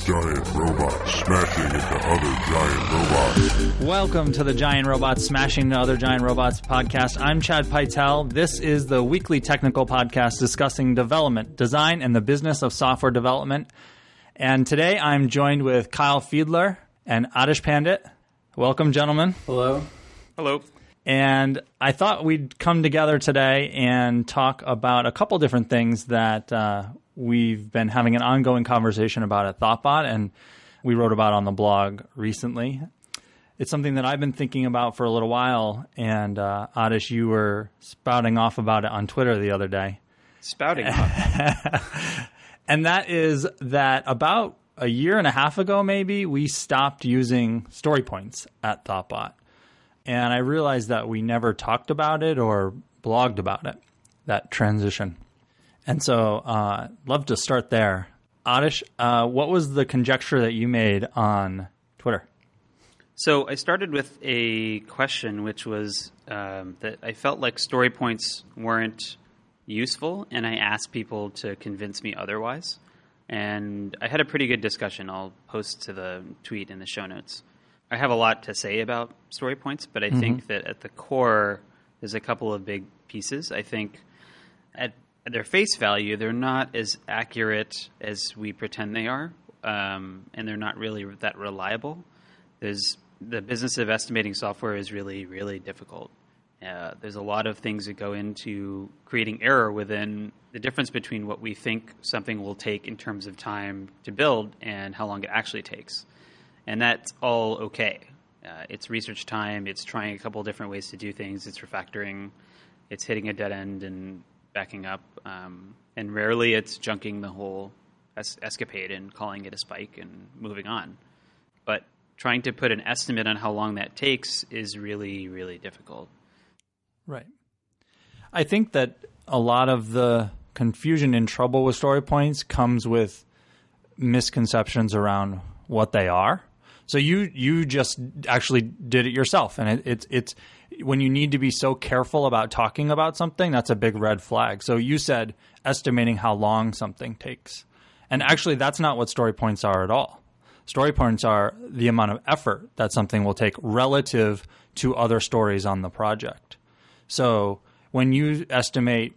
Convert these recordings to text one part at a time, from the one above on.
giant robots smashing into other giant robots. Welcome to the Giant Robots Smashing into Other Giant Robots podcast. I'm Chad Pytel. This is the weekly technical podcast discussing development, design, and the business of software development. And today I'm joined with Kyle Fiedler and Adish Pandit. Welcome, gentlemen. Hello. Hello. And I thought we'd come together today and talk about a couple different things that we've been having an ongoing conversation about at Thoughtbot, and we wrote about on the blog recently. It's something that I've been thinking about for a little while, and Adish, you were spouting off about it on Twitter the other day. Spouting off. And that is that about a year and a half ago, maybe, we stopped using story points at Thoughtbot. And I realized that we never talked about it or blogged about it, that transition. And so love to start there. Adish, what was the conjecture that you made on Twitter? So I started with a question, which was that I felt like story points weren't useful, and I asked people to convince me otherwise. And I had a pretty good discussion. I'll post to the tweet in the show notes. I have a lot to say about story points, but I think that at the core, there's a couple of big pieces. I think at their face value, they're not as accurate as we pretend they are, and they're not really that reliable. The business of estimating software is really, really difficult. There's a lot of things that go into creating error within the difference between what we think something will take in terms of time to build and how long it actually takes. And that's all okay. It's research time. It's trying a couple of different ways to do things. It's refactoring. It's hitting a dead end and backing up. And rarely it's junking the whole escapade and calling it a spike and moving on. But trying to put an estimate on how long that takes is really, really difficult. Right. I think that a lot of the confusion and trouble with story points comes with misconceptions around what they are. So you just actually did it yourself, and it's when you need to be so careful about talking about something, that's a big red flag. So you said estimating how long something takes, and actually that's not what story points are at all. Story points are the amount of effort that something will take relative to other stories on the project. So when you estimate,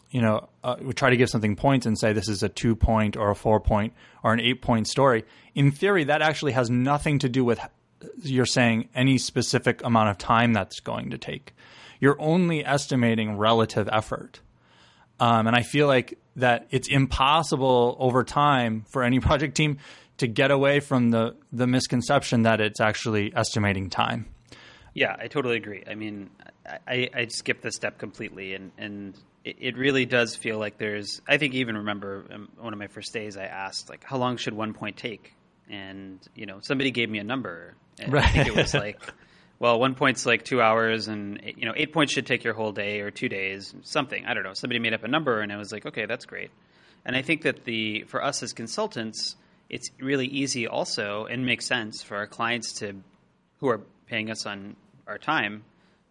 we try to give something points and say this is a 2-point or a 4-point or an 8-point story. In theory, that actually has nothing to do with you're saying any specific amount of time that's going to take. You're only estimating relative effort. And I feel like that it's impossible over time for any project team to get away from the misconception that it's actually estimating time. Yeah, I totally agree. I mean, I skipped this step completely, and it really does feel like I think even remember one of my first days I asked, like, how long should 1 point take? And, somebody gave me a number. And right. I think it was like, well, 1 point's like 2 hours, and, 8 points should take your whole day or 2 days, something. I don't know. Somebody made up a number, and I was like, okay, that's great. And I think that for us as consultants, it's really easy also and makes sense for our clients who are paying us on our time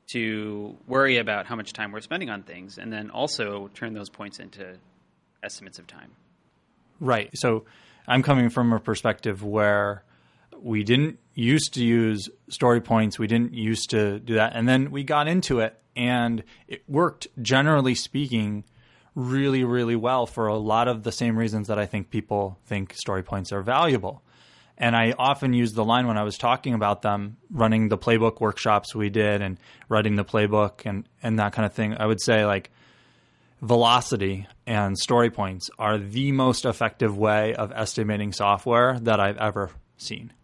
to worry about how much time we're spending on things, and then also turn those points into estimates of time. Right. So I'm coming from a perspective where we didn't used to use story points. We didn't used to do that. And then we got into it, and it worked, generally speaking, really, really well for a lot of the same reasons that I think people think story points are valuable. And I often use the line when I was talking about them, running the playbook workshops we did and writing the playbook and that kind of thing. I would say, like, velocity and story points are the most effective way of estimating software that I've ever seen.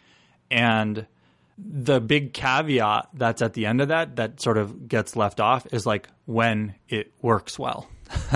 And the big caveat that's at the end of that sort of gets left off is, like, when it works well.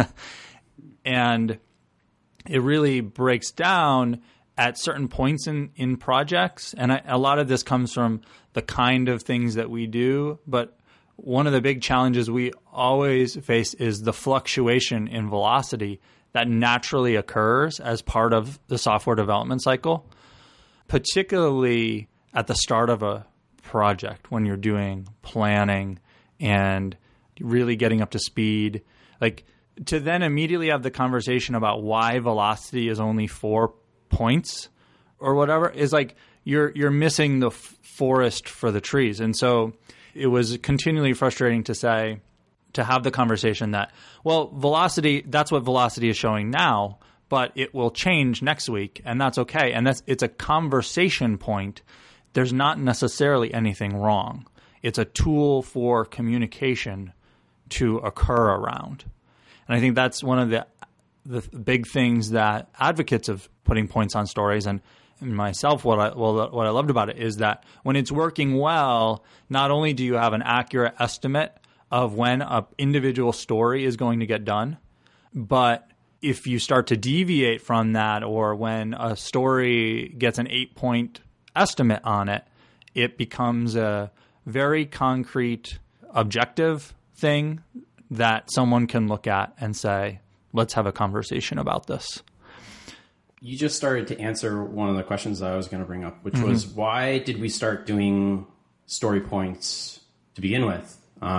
And it really breaks down at certain points in projects. And a lot of this comes from the kind of things that we do. But one of the big challenges we always face is the fluctuation in velocity that naturally occurs as part of the software development cycle, particularly at the start of a project when you're doing planning and really getting up to speed. Like, to then immediately have the conversation about why velocity is only 4 points or whatever is like you're missing the forest for the trees. And so it was continually frustrating to have the conversation that, well, velocity, that's what velocity is showing now, but it will change next week, and that's okay. And it's a conversation point. There's not necessarily anything wrong. It's a tool for communication to occur around. And I think that's one of the big things that advocates of putting points on stories and myself, what I loved about it is that when it's working well, not only do you have an accurate estimate of when an individual story is going to get done, but if you start to deviate from that, or when a story gets an 8-point estimate on it, it becomes a very concrete, objective thing that someone can look at and say, let's have a conversation about this. You just started to answer one of the questions I was going to bring up, which was, why did we start doing story points to begin with?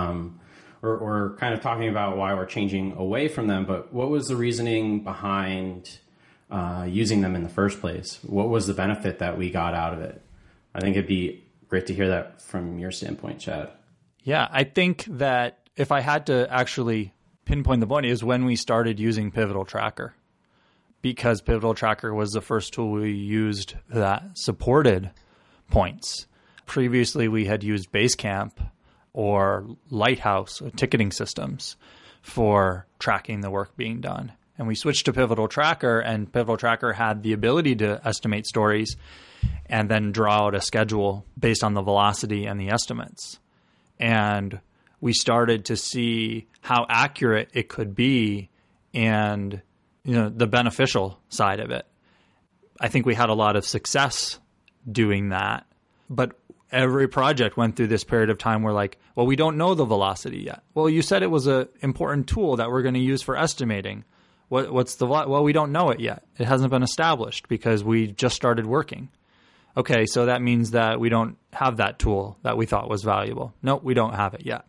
Or kind of talking about why we're changing away from them, but what was the reasoning behind using them in the first place? What was the benefit that we got out of it? I think it'd be great to hear that from your standpoint, Chad. Yeah, I think that if I had to actually pinpoint the point, is when we started using Pivotal Tracker, because Pivotal Tracker was the first tool we used that supported points. Previously, we had used Basecamp or Lighthouse or ticketing systems for tracking the work being done. And we switched to Pivotal Tracker, and Pivotal Tracker had the ability to estimate stories and then draw out a schedule based on the velocity and the estimates. And we started to see how accurate it could be and, you know, the beneficial side of it. I think we had a lot of success doing that, but every project went through this period of time where, like, well, we don't know the velocity yet. Well, you said it was an important tool that we're going to use for estimating. What's the well, we don't know it yet. It hasn't been established because we just started working. Okay, so that means that we don't have that tool that we thought was valuable. Nope, we don't have it yet.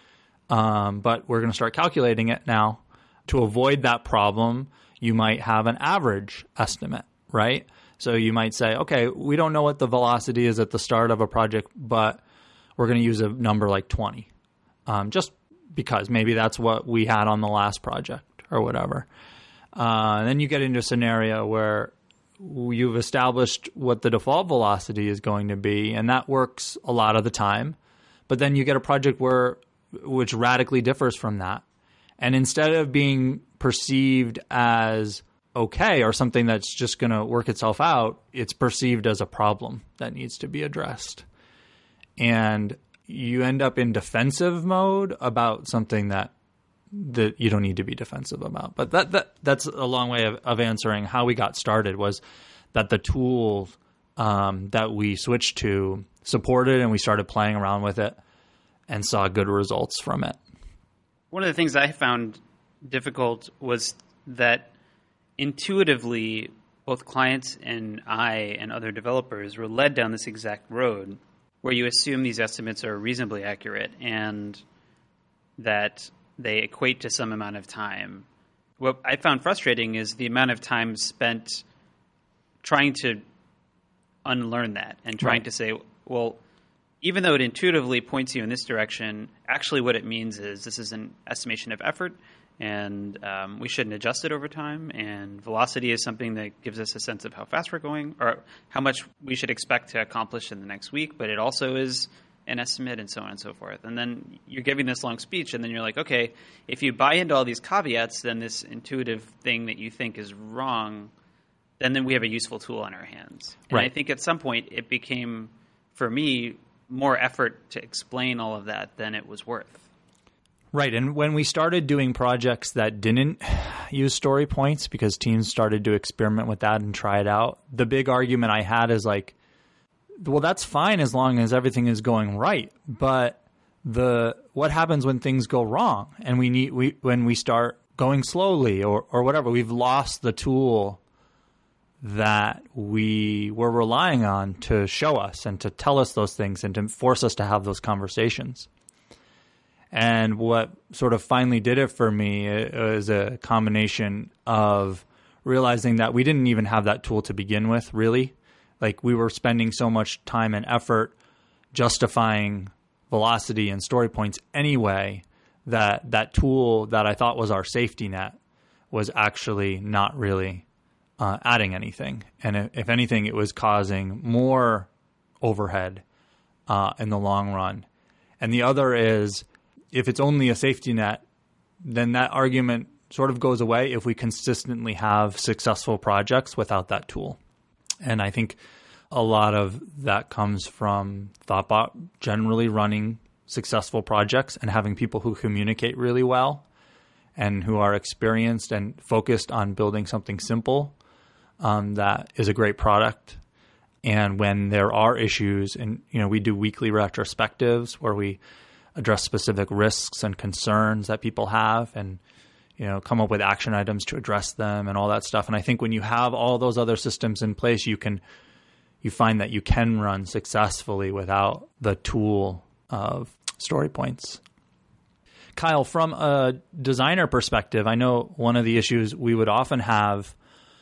But we're going to start calculating it now. To avoid that problem, you might have an average estimate, right? So you might say, okay, we don't know what the velocity is at the start of a project, but we're going to use a number like 20, just because maybe that's what we had on the last project or whatever. And then you get into a scenario where you've established what the default velocity is going to be, and that works a lot of the time. But then you get a project which radically differs from that. And instead of being perceived as okay or something that's just going to work itself out, it's perceived as a problem that needs to be addressed. And you end up in defensive mode about something that you don't need to be defensive about. But that's a long way of answering how we got started, was that the tool that we switched to supported, and we started playing around with it and saw good results from it. One of the things I found difficult was that intuitively, both clients and I and other developers were led down this exact road where you assume these estimates are reasonably accurate and that they equate to some amount of time. What I found frustrating is the amount of time spent trying to unlearn that and trying to say, well, even though it intuitively points you in this direction, actually what it means is this is an estimation of effort, and we shouldn't adjust it over time, and velocity is something that gives us a sense of how fast we're going or how much we should expect to accomplish in the next week, but it also is an estimate, and so on and so forth. And then you're giving this long speech, and then you're like, okay, if you buy into all these caveats, then this intuitive thing that you think is wrong, then we have a useful tool on our hands. And I think at some point it became, for me, more effort to explain all of that than it was worth. Right. And when we started doing projects that didn't use story points, because teams started to experiment with that and try it out, the big argument I had is like, well, that's fine as long as everything is going right. But what happens when things go wrong and when we start going slowly or whatever? We've lost the tool that we were relying on to show us and to tell us those things and to force us to have those conversations. And what sort of finally did it for me is a combination of realizing that we didn't even have that tool to begin with, really. Like we were spending so much time and effort justifying velocity and story points anyway, that tool that I thought was our safety net was actually not really adding anything. And if anything, it was causing more overhead in the long run. And the other is, if it's only a safety net, then that argument sort of goes away if we consistently have successful projects without that tool. And I think a lot of that comes from Thoughtbot generally running successful projects and having people who communicate really well and who are experienced and focused on building something simple that is a great product. And when there are issues, and we do weekly retrospectives where we address specific risks and concerns that people have, and come up with action items to address them and all that stuff. And I think when you have all those other systems in place, you find that you can run successfully without the tool of story points. Kyle, from a designer perspective, I know one of the issues we would often have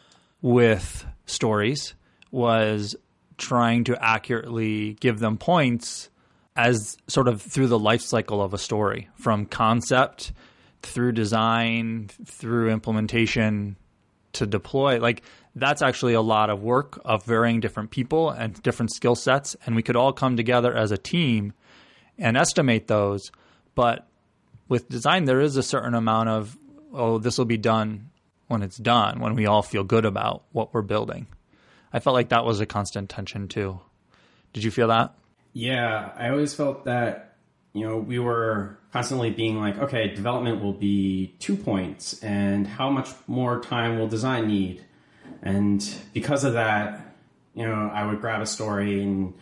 with stories was trying to accurately give them points as sort of through the life cycle of a story, from concept through design, through implementation to deploy. Like that's actually a lot of work of varying different people and different skill sets. And we could all come together as a team and estimate those. But with design, there is a certain amount of, this will be done when it's done, when we all feel good about what we're building. I felt like that was a constant tension too. Did you feel that? Yeah, I always felt that, we were constantly being like, okay, development will be 2 points, and how much more time will design need? And because of that, I would grab a story and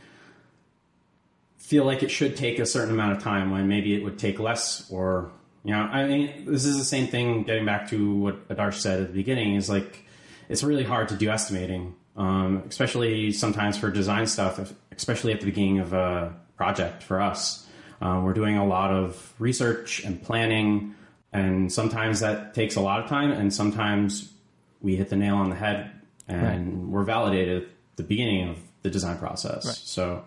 feel like it should take a certain amount of time when maybe it would take less, or, this is the same thing, getting back to what Adarsh said at the beginning, is like, it's really hard to do estimating, especially sometimes for design stuff, especially at the beginning of a project for us. We're doing a lot of research and planning, and sometimes that takes a lot of time, and sometimes we hit the nail on the head and we're validated at the beginning of the design process. Right. So,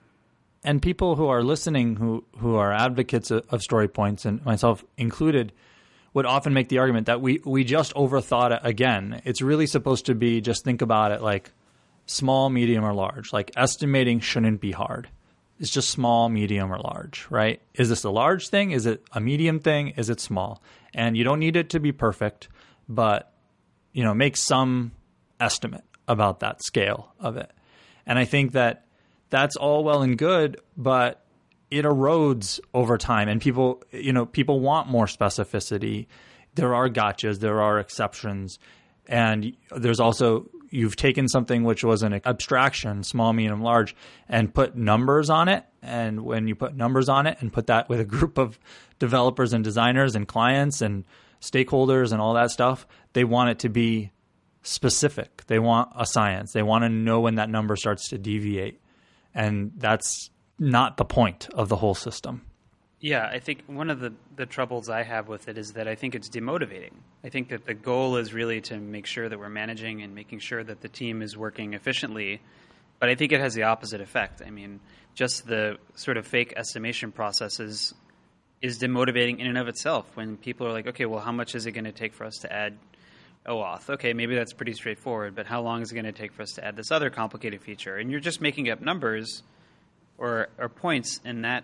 and people who are listening who are advocates of story points, and myself included, would often make the argument that we just overthought it again. It's really supposed to be, just think about it like small, medium, or large. Like estimating shouldn't be hard. It's just small, medium, or large, right? Is this a large thing? Is it a medium thing? Is it small? And you don't need it to be perfect, but make some estimate about that scale of it. And I think that that's all well and good, but it erodes over time, and people want more specificity. There are gotchas, there are exceptions, and there's also, you've taken something which was an abstraction, small, medium, large, and put numbers on it. And when you put numbers on it and put that with a group of developers and designers and clients and stakeholders and all that stuff, they want it to be specific. They want a science. They want to know when that number starts to deviate. And that's not the point of the whole system. Yeah, I think one of the troubles I have with it is that I think it's demotivating. I think that the goal is really to make sure that we're managing and making sure that the team is working efficiently, but I think it has the opposite effect. I mean, just the sort of fake estimation process is demotivating in and of itself when people are like, okay, well, how much is it going to take for us to add OAuth? Okay, maybe that's pretty straightforward, but how long is it going to take for us to add this other complicated feature? And you're just making up numbers or points, and that,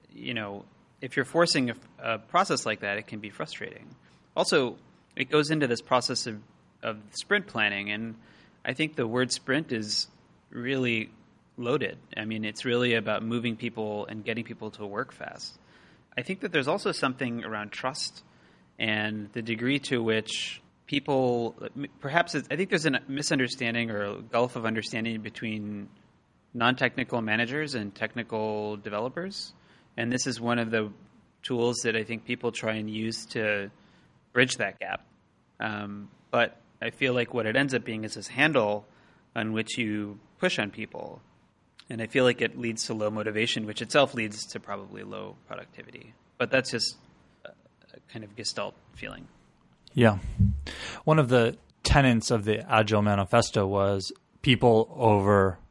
if you're forcing a process like that, it can be frustrating. Also, it goes into this process of sprint planning, and I think the word sprint is really loaded. I mean, it's really about moving people and getting people to work fast. I think that there's also something around trust and the degree to which people, perhaps, I think there's a misunderstanding or a gulf of understanding between non-technical managers and technical developers. And this is one of the tools that I think people try and use to bridge that gap. But I feel like what it ends up being is this handle on which you push on people. And I feel like it leads to low motivation, which itself leads to probably low productivity. But that's just a kind of Gestalt feeling. Yeah. One of the tenets of the Agile Manifesto was people over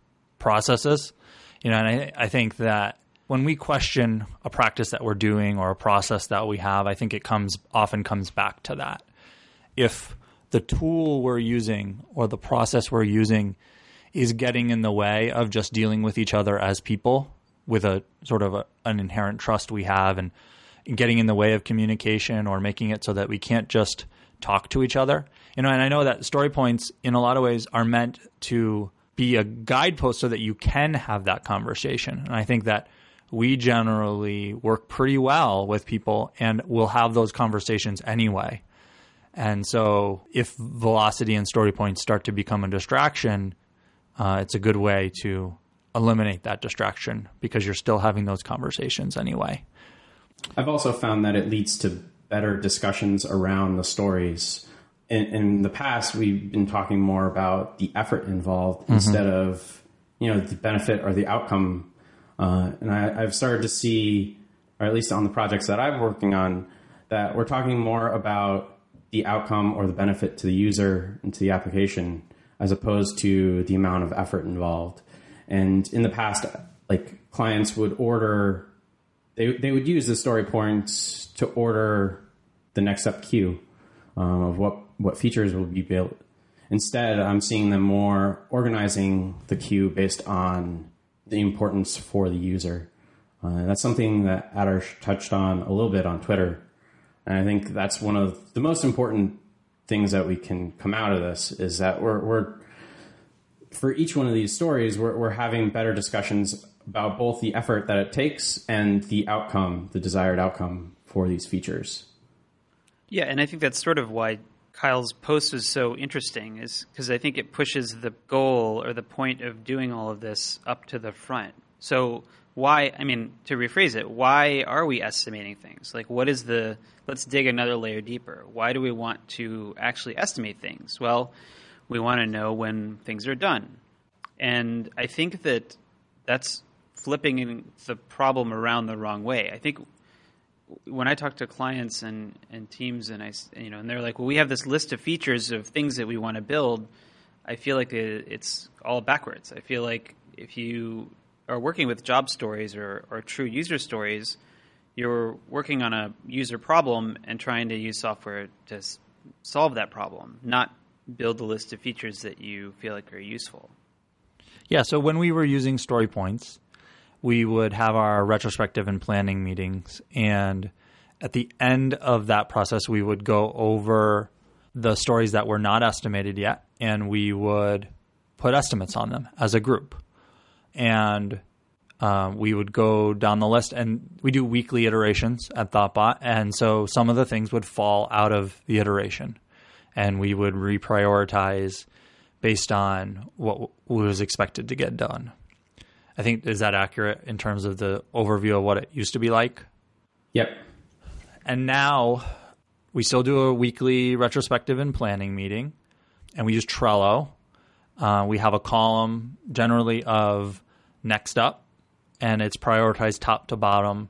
processes. And I think that when we question a practice that we're doing or a process that we have, I think it often comes back to that. If the tool we're using or the process we're using is getting in the way of just dealing with each other as people with a sort of an inherent trust we have, and getting in the way of communication or making it so that we can't just talk to each other. And I know that story points in a lot of ways are meant to be a guidepost so that you can have that conversation. And I think that we generally work pretty well with people and we'll have those conversations anyway. And so if velocity and story points start to become a distraction, it's a good way to eliminate that distraction because you're still having those conversations anyway. I've also found that it leads to better discussions around the stories. In the past, we've been talking more about the effort involved instead of, the benefit or the outcome. And I've started to see, or at least on the projects that I'm working on, that we're talking more about the outcome or the benefit to the user and to the application as opposed to the amount of effort involved. And in the past, like clients would order, they would use the story points to order the next up queue of what features will be built. Instead, I'm seeing them more organizing the queue based on the importance for the user. That's something that Adarsh touched on a little bit on Twitter. And I think that's one of the most important things that we can come out of this is that we're for each one of these stories, we're having better discussions about both the effort that it takes and the outcome, the desired outcome for these features. Yeah, and I think that's sort of why Kyle's post is so interesting, is because I think it pushes the goal or the point of doing all of this up to the front. So to rephrase it, why are we estimating things? Like, let's dig another layer deeper. Why do we want to actually estimate things? Well, we want to know when things are done. And I think that that's flipping the problem around the wrong way. I think when I talk to clients and teams and and they're like, well, we have this list of features of things that we want to build, I feel like it's all backwards. I feel like if you are working with job stories or true user stories, you're working on a user problem and trying to use software to solve that problem, not build a list of features that you feel like are useful. Yeah, so when we were using story points, we would have our retrospective and planning meetings. And at the end of that process, we would go over the stories that were not estimated yet, and we would put estimates on them as a group. And we would go down the list, and we do weekly iterations at Thoughtbot. And so some of the things would fall out of the iteration, and we would reprioritize based on what was expected to get done. I think, is that accurate in terms of the overview of what it used to be like? Yep. And now we still do a weekly retrospective and planning meeting, and we use Trello. We have a column generally of next up, and it's prioritized top to bottom,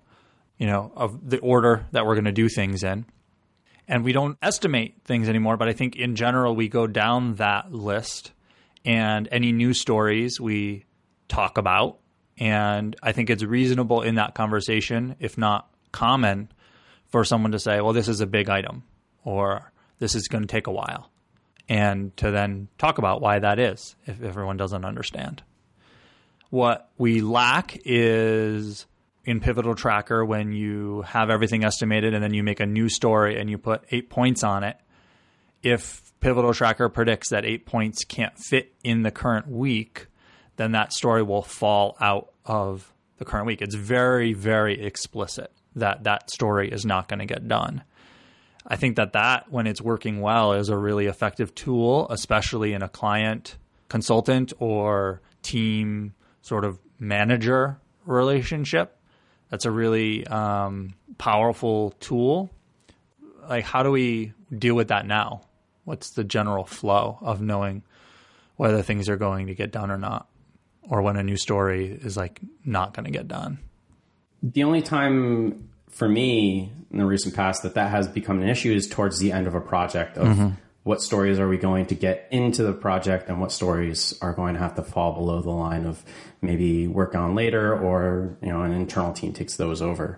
of the order that we're going to do things in. And we don't estimate things anymore, but I think in general we go down that list, and any new stories we talk about. And I think it's reasonable in that conversation, if not common, for someone to say, well, this is a big item, or this is going to take a while, and to then talk about why that is if everyone doesn't understand. What we lack is in Pivotal Tracker, when you have everything estimated and then you make a new story and you put 8 points on it, if Pivotal Tracker predicts that 8 points can't fit in the current week, then that story will fall out of the current week. It's very, very explicit that that story is not going to get done. I think that when it's working well, is a really effective tool, especially in a client consultant or team sort of manager relationship. That's a really powerful tool. Like, how do we deal with that now? What's the general flow of knowing whether things are going to get done or not, or when a new story is not going to get done? The only time for me in the recent past that has become an issue is towards the end of a project of what stories are we going to get into the project and what stories are going to have to fall below the line of maybe work on later, or, an internal team takes those over.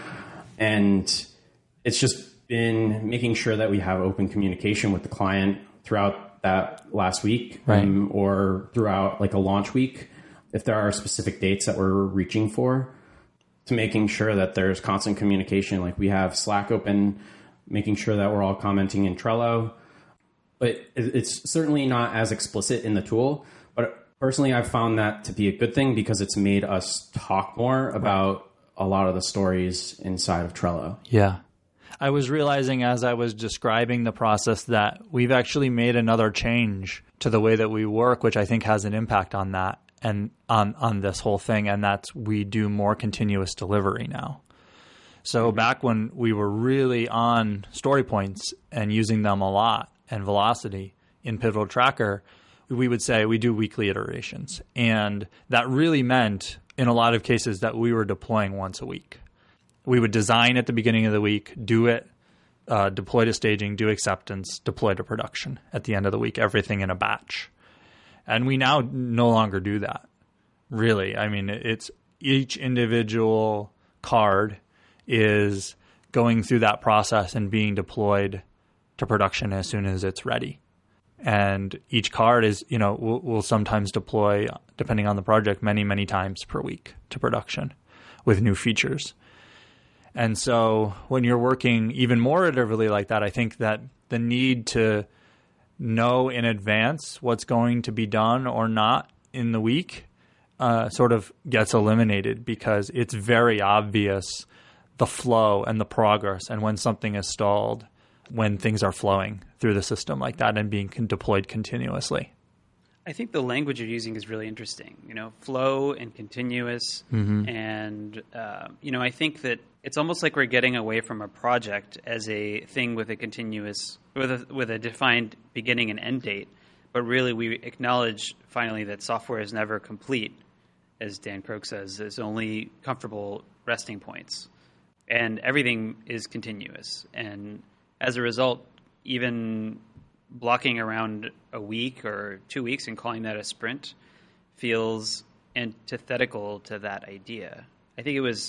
And it's just been making sure that we have open communication with the client throughout that last week, right. Or throughout like a launch week, if there are specific dates that we're reaching for, to making sure that there's constant communication. Like we have Slack open, making sure that we're all commenting in Trello. But it's certainly not as explicit in the tool. But personally, I've found that to be a good thing because it's made us talk more about a lot of the stories inside of Trello. Yeah. I was realizing as I was describing the process that we've actually made another change to the way that we work, which I think has an impact on that and on this whole thing. And that's we do more continuous delivery now. So back when we were really on story points and using them a lot, and velocity in Pivotal Tracker, we would say we do weekly iterations. And that really meant, in a lot of cases, that we were deploying once a week. We would design at the beginning of the week, do it, deploy to staging, do acceptance, deploy to production at the end of the week, everything in a batch. And we now no longer do that, really. I mean, it's each individual card is going through that process and being deployed to production as soon as it's ready. And each card is, we'll sometimes deploy, depending on the project, many, many times per week to production with new features. And so when you're working even more iteratively like that, I think that the need to know in advance what's going to be done or not in the week sort of gets eliminated, because it's very obvious the flow and the progress and when something is stalled, when things are flowing through the system like that and being deployed continuously. I think the language you're using is really interesting, flow and continuous. Mm-hmm. And, I think that it's almost like we're getting away from a project as a thing with a continuous, with a defined beginning and end date. But really we acknowledge finally that software is never complete, as Dan Krogh says. There's only comfortable resting points. And everything is continuous. And as a result, even blocking around a week or 2 weeks and calling that a sprint feels antithetical to that idea. I think it was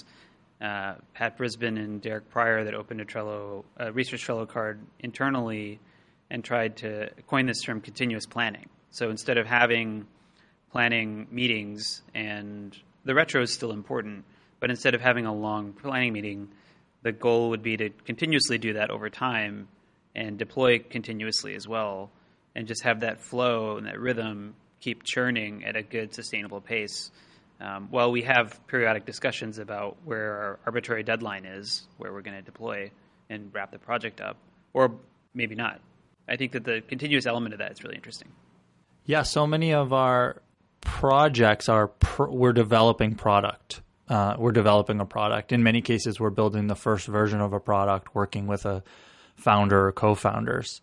Pat Brisbane and Derek Pryor that opened a research Trello card internally and tried to coin this term continuous planning. So instead of having planning meetings, and the retro is still important, but instead of having a long planning meeting, the goal would be to continuously do that over time and deploy continuously as well, and just have that flow and that rhythm keep churning at a good, sustainable pace. While we have periodic discussions about where our arbitrary deadline is, where we're going to deploy and wrap the project up, or maybe not. I think that the continuous element of that is really interesting. Yeah, so many of our projects are we're developing product. We're developing a product. In many cases, we're building the first version of a product, working with a founder or co-founders.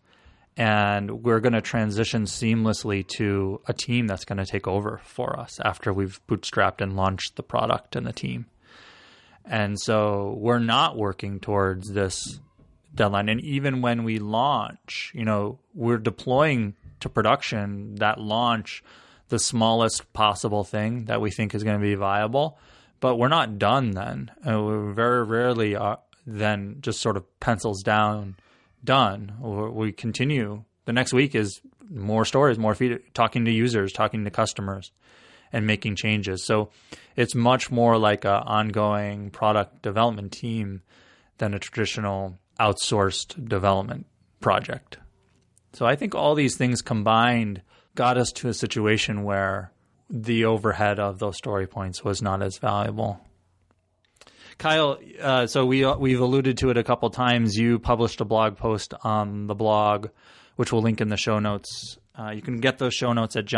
And we're going to transition seamlessly to a team that's going to take over for us after we've bootstrapped and launched the product and the team. And so we're not working towards this deadline. And even when we launch, we're deploying to production that launch the smallest possible thing that we think is going to be viable. But we're not done then. We very rarely then just sort of pencils down, done. We continue. The next week is more stories, more talking to users, talking to customers, and making changes. So it's much more like an ongoing product development team than a traditional outsourced development project. So I think all these things combined got us to a situation where the overhead of those story points was not as valuable. Kyle, so we've alluded to it a couple times. You published a blog post on the blog, which we'll link in the show notes. You can get those show notes at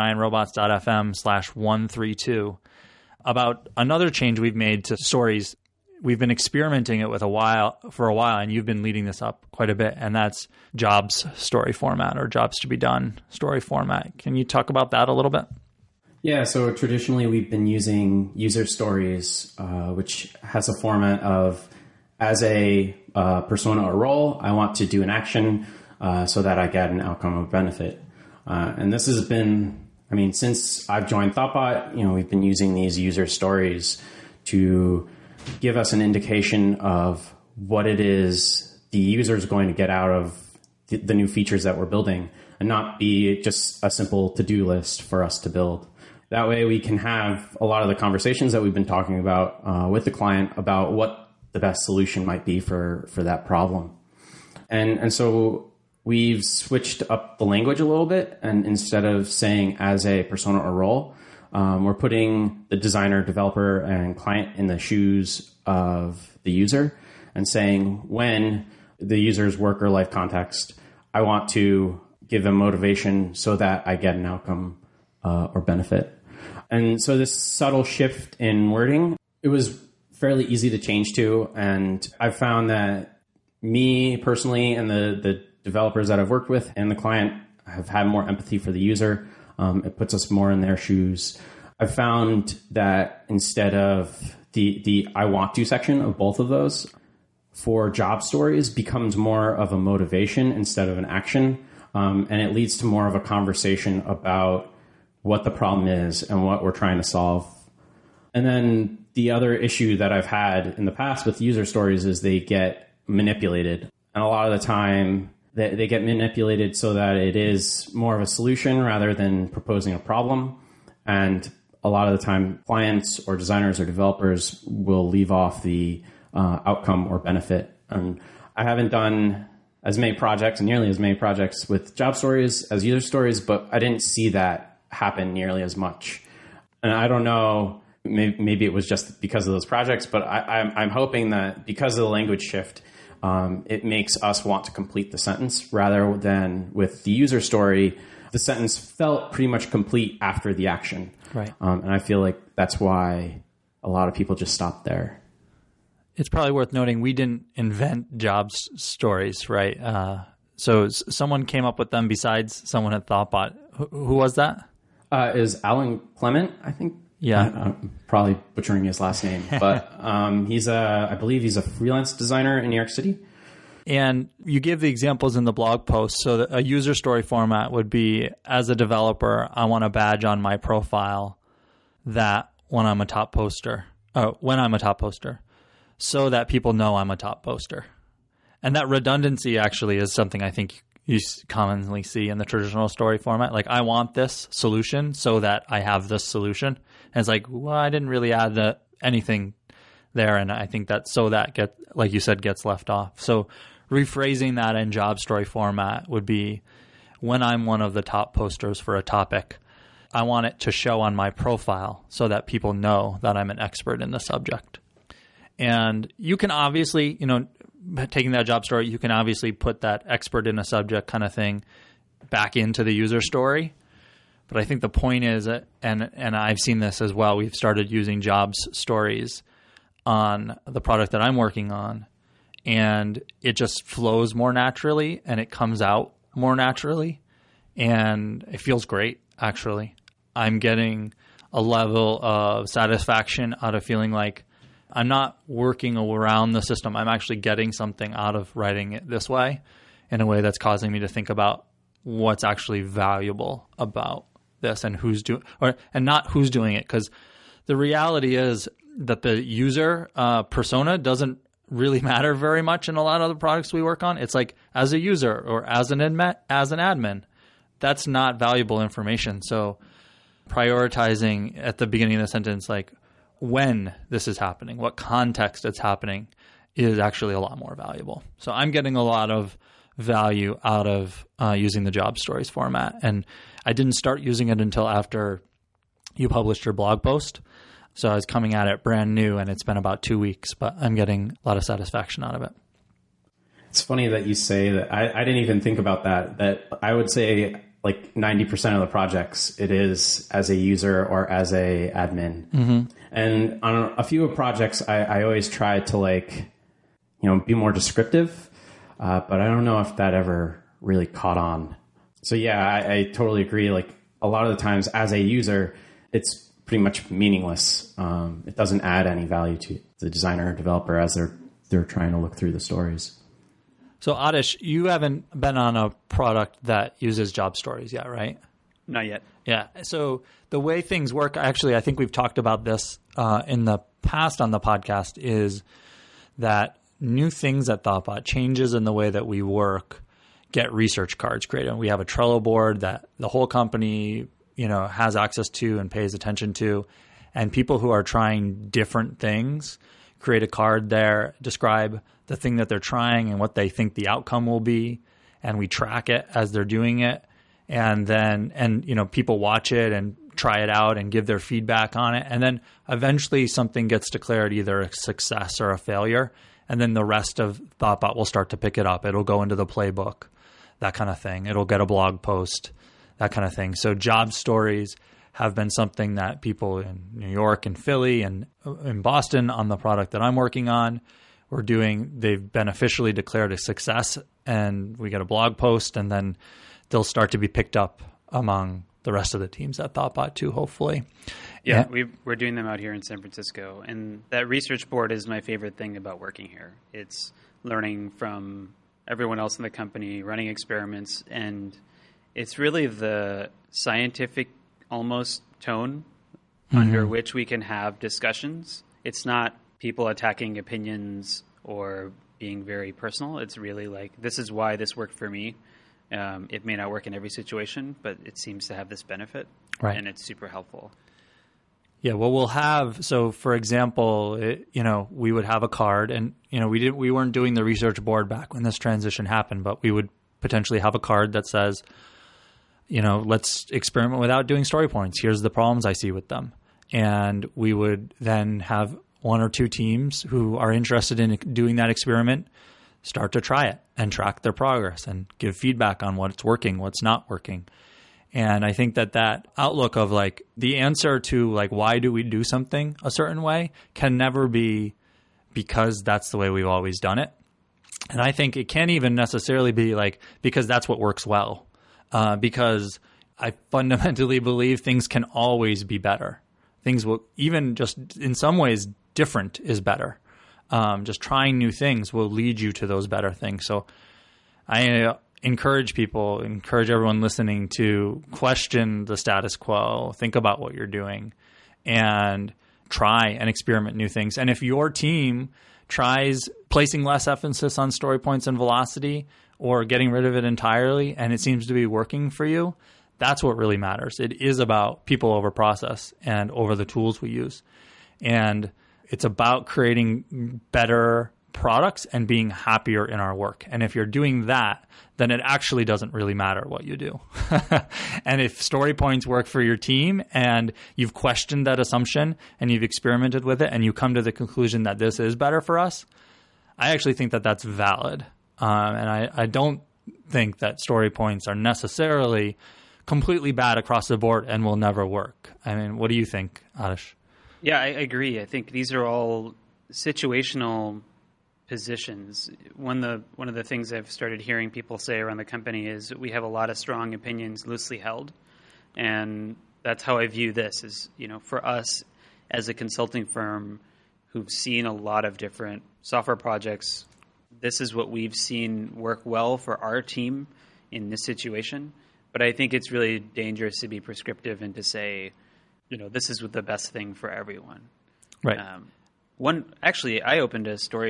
giantrobots.fm/132 about another change we've made to stories. We've been experimenting it for a while, and you've been leading this up quite a bit, and that's jobs story format or jobs to be done story format. Can you talk about that a little bit? Yeah, so traditionally we've been using user stories, which has a format of, as a persona or role, I want to do an action. so that I get an outcome of benefit. And this has been, since I've joined Thoughtbot, we've been using these user stories to give us an indication of what it is the user is going to get out of the new features that we're building, and not be just a simple to-do list for us to build. That way we can have a lot of the conversations that we've been talking about with the client about what the best solution might be for that problem. And so we've switched up the language a little bit, and instead of saying as a persona or role, we're putting the designer, developer, and client in the shoes of the user and saying, when the user's work or life context, I want to give them motivation so that I get an outcome or benefit. And so this subtle shift in wording, it was fairly easy to change to. And I've found that me personally and the developers that I've worked with and the client have had more empathy for the user. It puts us more in their shoes. I've found that instead of the I want to section of both of those, for job stories becomes more of a motivation instead of an action. And it leads to more of a conversation about what the problem is and what we're trying to solve. And then the other issue that I've had in the past with user stories is they get manipulated. And a lot of the time they get manipulated so that it is more of a solution rather than proposing a problem. And a lot of the time clients or designers or developers will leave off the outcome or benefit. And I haven't done as many projects, nearly as many projects with job stories as user stories, but I didn't see that happen nearly as much. And I don't know, maybe it was just because of those projects, but I'm hoping that because of the language shift, it makes us want to complete the sentence rather than with the user story, the sentence felt pretty much complete after the action. Right. And I feel like that's why a lot of people just stop there. It's probably worth noting we didn't invent job stories, right? So someone came up with them besides someone at Thoughtbot. Who was that? Is Alan Clement, I think. Yeah. I'm probably butchering his last name, but I believe he's a freelance designer in New York City. And you give the examples in the blog post. So that a user story format would be, as a developer, I want a badge on my profile that when I'm a top poster, so that people know I'm a top poster. And that redundancy actually is something I think you commonly see in the traditional story format. Like, I want this solution so that I have this solution. And it's like, well, I didn't really add anything there. And I think that like you said, gets left off. So rephrasing that in job story format would be, when I'm one of the top posters for a topic, I want it to show on my profile so that people know that I'm an expert in the subject. And you can obviously, taking that job story, you can obviously put that expert in a subject kind of thing back into the user story. But I think the point is, and I've seen this as well, we've started using jobs stories on the product that I'm working on, and it just flows more naturally and it comes out more naturally. And it feels great, actually. I'm getting a level of satisfaction out of feeling like I'm not working around the system. I'm actually getting something out of writing it this way, in a way that's causing me to think about what's actually valuable about this and and not who's doing it. Because the reality is that the user persona doesn't really matter very much in a lot of the products we work on. It's like, as a user or as an admin, that's not valuable information. So prioritizing at the beginning of the sentence, like, when this is happening, what context it's happening, is actually a lot more valuable. So I'm getting a lot of value out of using the job stories format. And I didn't start using it until after you published your blog post. So I was coming at it brand new, and it's been about 2 weeks, but I'm getting a lot of satisfaction out of it. It's funny that you say that. I didn't even think about that I would say like 90% of the projects, it is as a user or as a admin. Mm-hmm. And on a few projects, I always try to be more descriptive, but I don't know if that ever really caught on. So yeah, I totally agree. Like, a lot of the times as a user, it's pretty much meaningless. It doesn't add any value to the designer or developer as they're trying to look through the stories. So Adish, you haven't been on a product that uses job stories yet, right? Not yet. Yeah. So the way things work, actually, I think we've talked about this in the past on the podcast, is that new things at Thoughtbot, changes in the way that we work, get research cards created. We have a Trello board that the whole company, has access to and pays attention to. And people who are trying different things create a card there, describe the thing that they're trying and what they think the outcome will be. And we track it as they're doing it. And then, people watch it and try it out and give their feedback on it. And then eventually something gets declared either a success or a failure. And then the rest of Thoughtbot will start to pick it up. It'll go into the playbook, that kind of thing. It'll get a blog post, that kind of thing. So job stories have been something that people in New York and Philly and in Boston on the product that I'm working on, they've been officially declared a success, and we get a blog post, and then they'll start to be picked up among the rest of the teams at Thoughtbot too, hopefully. Yeah, we're doing them out here in San Francisco. And that research board is my favorite thing about working here. It's learning from everyone else in the company, running experiments, and it's really the scientific almost tone under which we can have discussions. It's not people attacking opinions or being very personal. It's really like, this is why this worked for me. It may not work in every situation, but it seems to have this benefit, right? And it's super helpful. Yeah, well, we'll have, so for example, we would have a card, and we weren't doing the research board back when this transition happened, but we would potentially have a card that says, let's experiment without doing story points. Here's the problems I see with them. And we would then have one or two teams who are interested in doing that experiment start to try it and track their progress and give feedback on what's working, what's not working. And I think that outlook of like the answer to like, why do we do something a certain way can never be because that's the way we've always done it. And I think it can't even necessarily be like, because that's what works well. Because I fundamentally believe things can always be better. Things will, even just in some ways, different is better. Just trying new things will lead you to those better things. So I encourage everyone listening to question the status quo, think about what you're doing, and try and experiment new things. And if your team tries placing less emphasis on story points and velocity or getting rid of it entirely, and it seems to be working for you, that's what really matters. It is about people over process and over the tools we use. And it's about creating better products and being happier in our work. And if you're doing that, then it actually doesn't really matter what you do. And if story points work for your team and you've questioned that assumption and you've experimented with it and you come to the conclusion that this is better for us, I actually think that that's valid. And I don't think that story points are necessarily completely bad across the board and will never work. I mean, what do you think, Adish? Yeah, I agree. I think these are all situational positions. One of the things I've started hearing people say around the company is we have a lot of strong opinions loosely held, and that's how I view this. Is for us as a consulting firm who've seen a lot of different software projects, this is what we've seen work well for our team in this situation. But I think it's really dangerous to be prescriptive and to say, this is the best thing for everyone. Right. I opened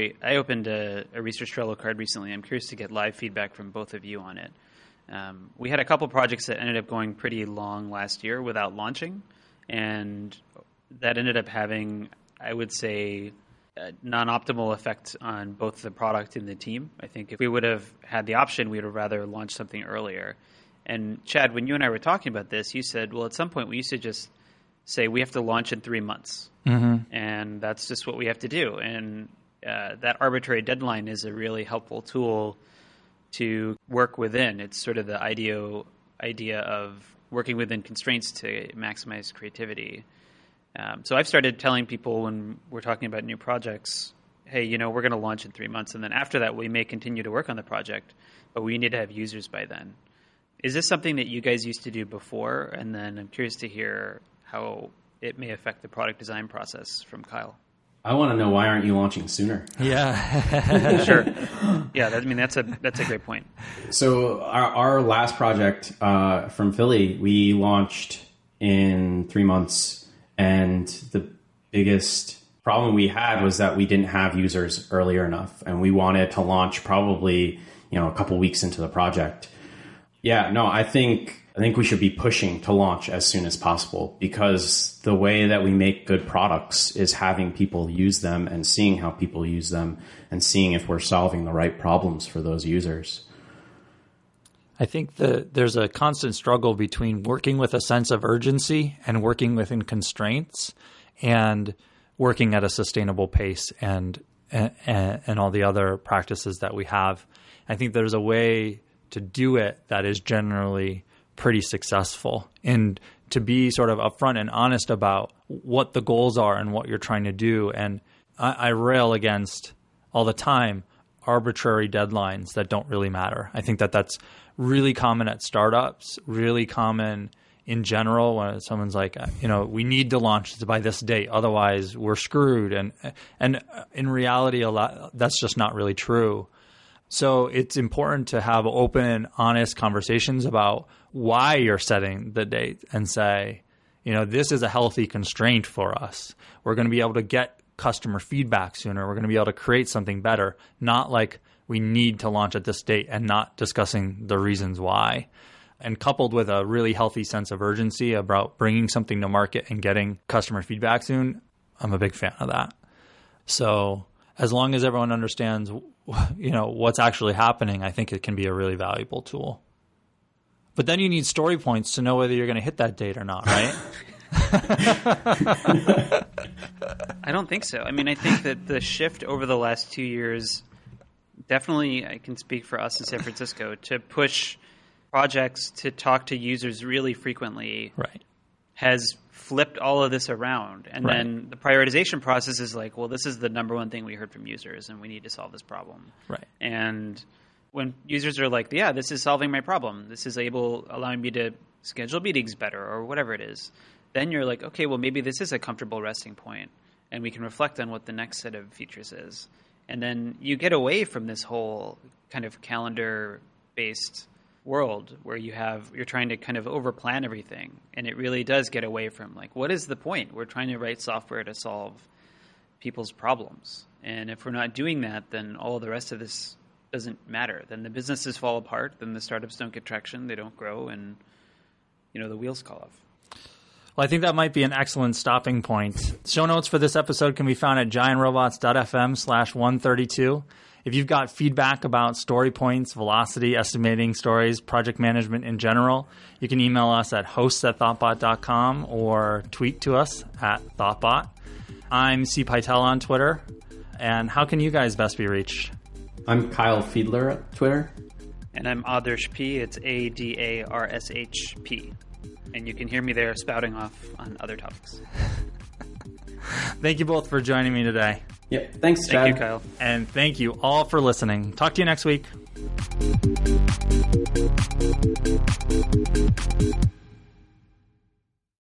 a research Trello card recently. I'm curious to get live feedback from both of you on it. We had a couple projects that ended up going pretty long last year without launching, and that ended up having, I would say, a non-optimal effect on both the product and the team. I think if we would have had the option, we would have rather launched something earlier. And Chad, when you and I were talking about this, you said, well, at some point we used to just say we have to launch in 3 months. Mm-hmm. And that's just what we have to do. And that arbitrary deadline is a really helpful tool to work within. It's sort of the idea of working within constraints to maximize creativity. So I've started telling people when we're talking about new projects, hey, we're going to launch in 3 months. And then after that, we may continue to work on the project, but we need to have users by then. Is this something that you guys used to do before? And then I'm curious to hear how it may affect the product design process from Kyle. I want to know, why aren't you launching sooner? Yeah. Sure. Yeah, that's a great point. So our last project from Philly, we launched in 3 months, and the biggest problem we had was that we didn't have users earlier enough, and we wanted to launch probably a couple weeks into the project. Yeah, no, I think we should be pushing to launch as soon as possible, because the way that we make good products is having people use them and seeing how people use them and seeing if we're solving the right problems for those users. I think there's a constant struggle between working with a sense of urgency and working within constraints and working at a sustainable pace and all the other practices that we have. I think there's a way to do it that is generally pretty successful, and to be sort of upfront and honest about what the goals are and what you're trying to do. And I rail against all the time arbitrary deadlines that don't really matter. I think that that's really common at startups, really common in general when someone's like, we need to launch by this date, otherwise we're screwed. And in reality, that's just not really true. So it's important to have open, honest conversations about why you're setting the date and say, this is a healthy constraint for us. We're going to be able to get customer feedback sooner. We're going to be able to create something better, not like we need to launch at this date and not discussing the reasons why. And coupled with a really healthy sense of urgency about bringing something to market and getting customer feedback soon, I'm a big fan of that. So as long as everyone understands what's actually happening, I think it can be a really valuable tool. But then you need story points to know whether you're going to hit that date or not, right? I don't think so. I mean, I think that the shift over the last 2 years, definitely I can speak for us in San Francisco, to push projects to talk to users really frequently, right, has flipped all of this around. And then the prioritization process is like, well, this is the number one thing we heard from users, and we need to solve this problem. Right. And when users are like, yeah, this is solving my problem, this is allowing me to schedule meetings better or whatever it is, then you're like, okay, well, maybe this is a comfortable resting point, and we can reflect on what the next set of features is. And then you get away from this whole kind of calendar-based world where you're trying to kind of overplan everything, and it really does get away from like, what is the point? We're trying to write software to solve people's problems, and if we're not doing that, then all the rest of this doesn't matter. Then the businesses fall apart, then the startups don't get traction, they don't grow, and the wheels fall off. Well, I think that might be an excellent stopping point. Show notes for this episode can be found at giantrobots.fm/132. If you've got feedback about story points, velocity, estimating stories, project management in general, you can email us at hosts@thoughtbot.com or tweet to us at thoughtbot. I'm C. Pytel on Twitter. And how can you guys best be reached? I'm Kyle Fiedler at Twitter. And I'm Adarsh P. It's ADARSHP. And you can hear me there spouting off on other topics. Thank you both for joining me today. Yep. Thanks, Chad. Thank you, Kyle. And thank you all for listening. Talk to you next week.